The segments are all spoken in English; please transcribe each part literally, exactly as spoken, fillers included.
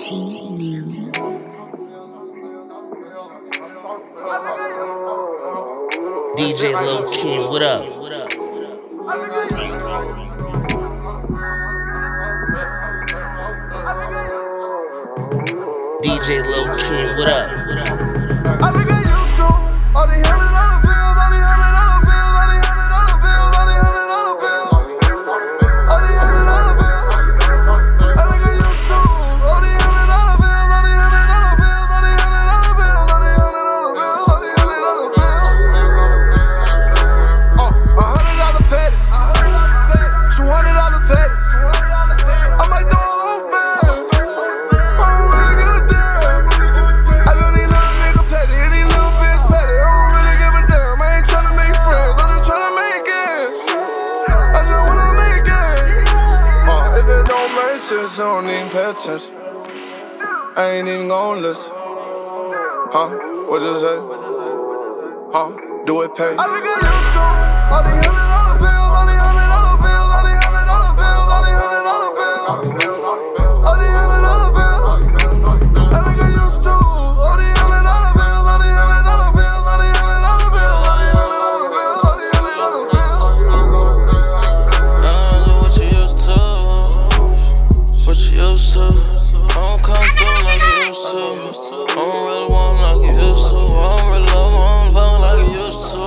G Music. D J Lil King, what up? D J Lil King, what up? I think I used to all the hundred dollar bills, all the hundred dollar bills, all the hundred dollar bills, all the hundred dollar bills, all the hundred dollar bills. I think I used to all the hundred dollar bills, all the hundred dollar bills, all the hundred dollar bills, all the hundred dollar bills, all the hundred dollar bills. Uh, a hundred dollar petty, two hundred dollar petty. I might throw a whole bag. I don't really give a damn. I know these little niggas petty, and these little bitch petty. I don't really give a damn. I ain't tryna make friends, I'm just tryna make it. I just wanna make it. Uh, if it don't make sense, I don't even pay attention. I ain't even gon' listen. Huh? What you say? Huh? Do it pay? I think I used to all the hundred dollar bills, all the hundred dollar bills, all the hundred dollar bills, all the hundred dollar bills, all the hundred dollar bills. I think I used to all the hundred dollar bills, all the hundred dollar bills, all the hundred dollar bills, all the hundred dollar bills, all the hundred dollar bills. I don't know what you used to, what you used to. I don't come through like you used to. I don't really want like you used to. I don't really love, I don't fuck like you used to.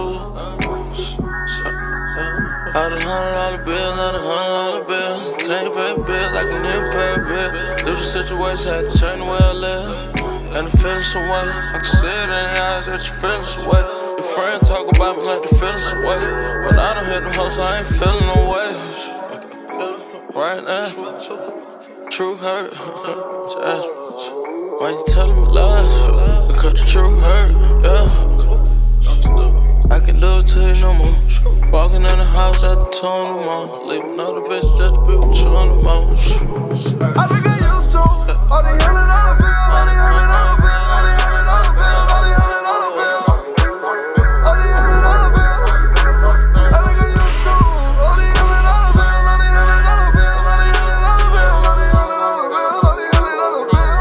All the hundred dollar bills, all the hundred dollar bills. Can't pay a bill like a nigga pay a bill. Due to the situation, had to change the way I live. And the feelings away. I can see it in your eyes that your feelings away. Your friends talk about me like the feelings away. But I don't hit them hoes, I ain't feeling no way. Right now, true hurt. Just ask me, why you telling me lies? Because the truth hurt, yeah. I can do it to you no more. Walking in the house at the two in the morning. Leave another bitch just to be with you in the morning. I think I used to all the hundred dollar bills, all the hundred dollar bills, all the hundred dollar bills, all the hundred dollar bills, all the hundred dollar bills. I think I used to all the hundred dollar bills, all the hundred dollar bills, all the hundred dollar bills, all the hundred dollar bills, all the hundred dollar bills.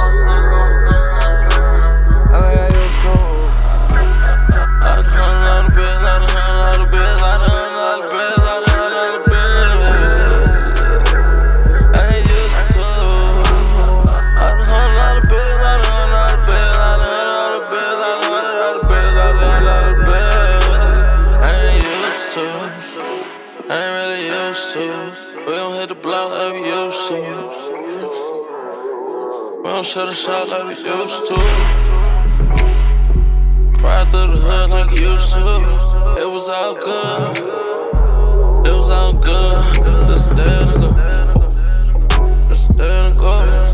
I think I used to. All the hundred dollar bills, all the hundred dollar bills, all the hundred dollar bills, all the hundred dollar bills. I ain't used to. All the hundred dollar bills, all the hundred dollar bills, all the hundred dollar bills, all the hundred dollar bills, all the hundred dollar bills. I ain't used to. I ain't really used to. We don't hit the block like we used to. We don't shut a shot like we used to. Ride through the hood like you used to. It was all good. It was all good. Just a day and ago. Just a day and ago.